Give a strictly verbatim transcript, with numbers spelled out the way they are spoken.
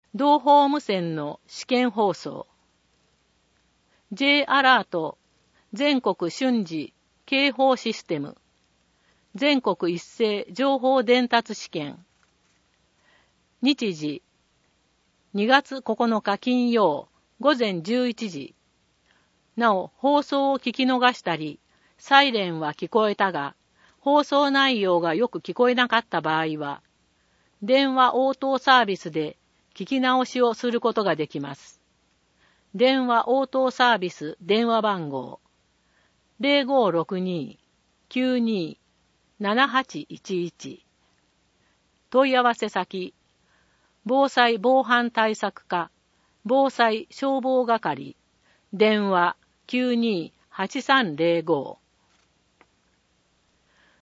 同法無線の試験放送。J アラート全国瞬時警報システム。全国一斉情報伝達試験。日時にがつここのか金曜午前じゅういちじ。なお放送を聞き逃したり、サイレンは聞こえたが、放送内容がよく聞こえなかった場合は、電話応答サービスで聞き直しをすることができます。電話応答サービス電話番号 ゼロごろくに きゅうに ななはちいちいち 問い合わせ先防災防犯対策課防災消防係電話 きゅうに はちさんゼロご